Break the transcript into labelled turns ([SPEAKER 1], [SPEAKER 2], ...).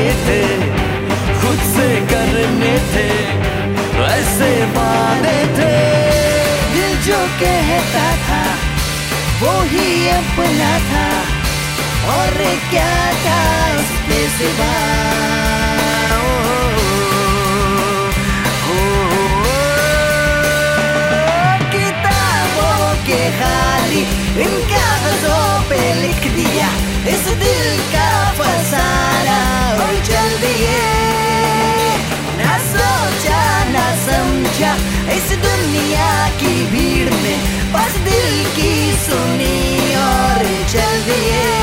[SPEAKER 1] थे, खुद से करने थे ऐसे वादे थे।
[SPEAKER 2] दिल जो कहता था वो ही अपना था, और क्या था उसके सिवा। किताबों के खाली इन कागजों पे लिख दिया इस दिल का फसाना और चल दिए। ना सोचा ना समझा इस दुनिया की भीड़ में, बस दिल की सुनी और चल दिए।